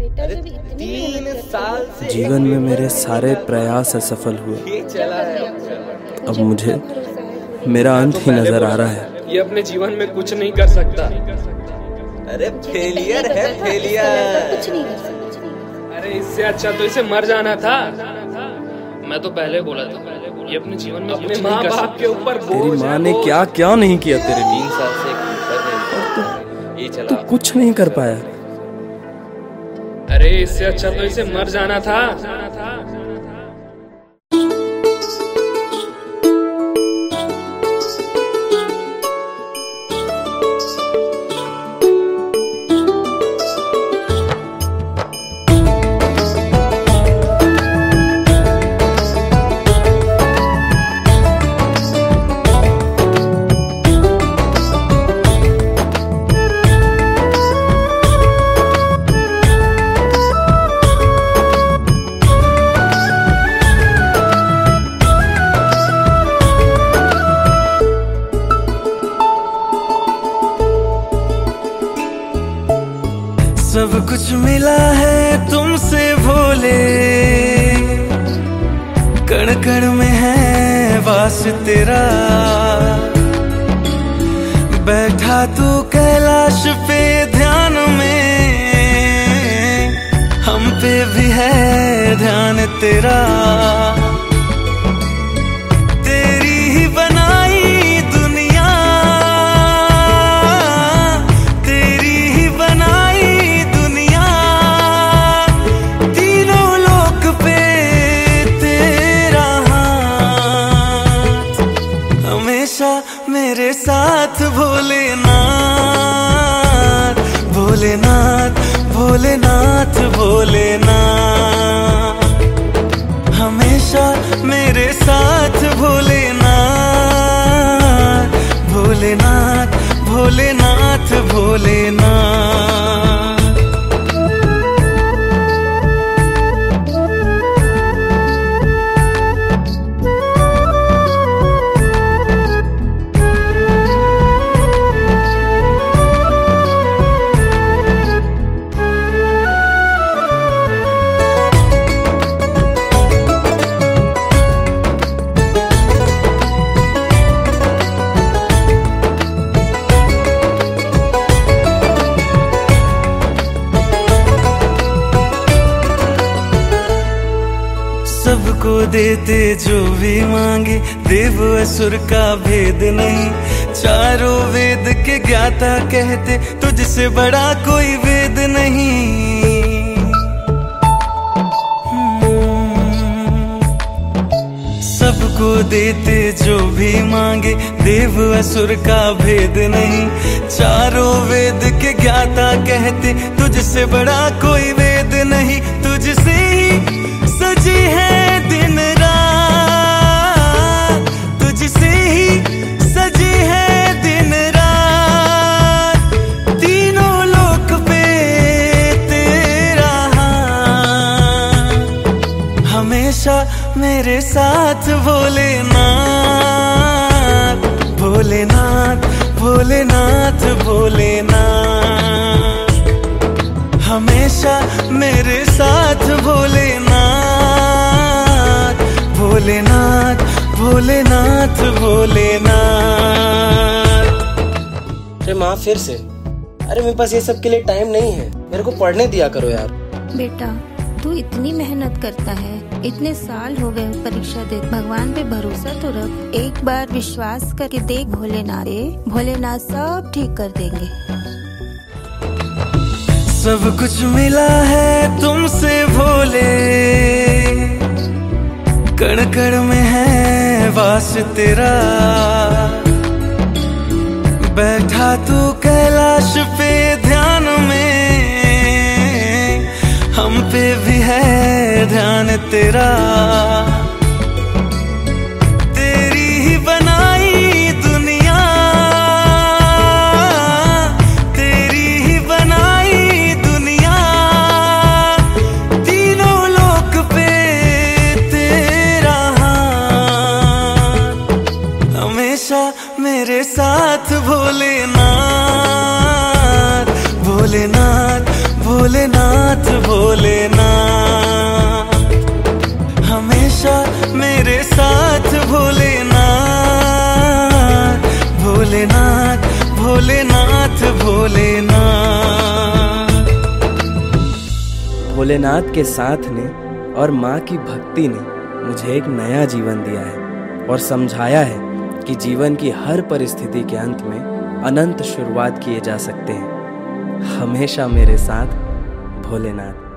जीवन में मेरे सारे प्रयास असफल हुए। अब मुझे मेरा अंत ही नजर आ रहा है। ये अपने जीवन में कुछ नहीं कर सकता। अरे फेलियर है, फेलियर। कुछ नहीं कर सकता। अरे इससे अच्छा तो इसे मर जाना था। मैं तो पहले बोला था ये अपने जीवन में अपने माँ बाप के ऊपर तेरी माँ ने क्या क्या नहीं किया तेरे लिए। 3 साल से ये चला। तू कुछ नहीं कर पाया। अरे इससे अच्छा तो इसे मर जाना था। सब कुछ मिला है तुमसे भोले, कण कण में है वास तेरा। बैठा तू कैलाश पे ध्यान में, हम पे भी है ध्यान तेरा। तेरी ही बनाई दुनिया, तेरी ही बनाई दुनिया, तीनों लोक पे तेरा हाथ हमेशा मेरे साथ। भोलेनाथ भोलेनाथ भोलेनाथ भोलेनाथ, हमेशा मेरे साथ। भोलेनाथ भोलेनाथ भोलेनाथ भोलेनाथ। सबको देते जो भी मांगे, देव असुर का भेद नहीं। चारों वेद के ज्ञाता कहते, तुझसे बड़ा कोई वेद नहीं। सबको देते जो भी मांगे, देव असुर का भेद नहीं। चारों वेद के ज्ञाता कहते, तुझसे बड़ा कोई वेद नहीं। तुझसे ही सजी है दिन रात, तुझसे ही सजी है दिन रात। तीनों लोक पे तेरा हाथ हमेशा मेरे साथ। भोलेनाथ भोलेनाथ भोलेनाथ भोलेनाथ, हमेशा मेरे साथ। भोलेनाथ भोलेनाथ भोलेनाथ भोलेनाथ। अरे माँ फिर से। अरे मेरे पास ये सब के लिए टाइम नहीं है, मेरे को पढ़ने दिया करो यार। बेटा तू इतनी मेहनत करता है, इतने साल हो गए परीक्षा दे, भगवान पे भरोसा तो रख। एक बार विश्वास करके देख भोलेनाथ सब ठीक कर देंगे। सब कुछ मिला है तुमसे भोले, कण कण में है वास तेरा। बैठा तू कैलाश पे ध्यान में, हम पे भी है ध्यान तेरा। तेरी ही बनाई दुनिया, तेरी ही बनाई दुनिया, तीनों लोक पे तेरा हाथ हमेशा मेरे साथ। भोलेनाथ भोलेनाथ भोलेनाथ भोलेनाथ भोलेनाथ, हमेशा मेरे साथ भोलेनाथ, भोलेनाथ भोलेनाथ भोलेनाथ। भोलेनाथ के साथ ने और माँ की भक्ति ने मुझे एक नया जीवन दिया है और समझाया है कि जीवन की हर परिस्थिति के अंत में अनंत शुरुआत किए जा सकते हैं। हमेशा मेरे साथ भोलेनाथ।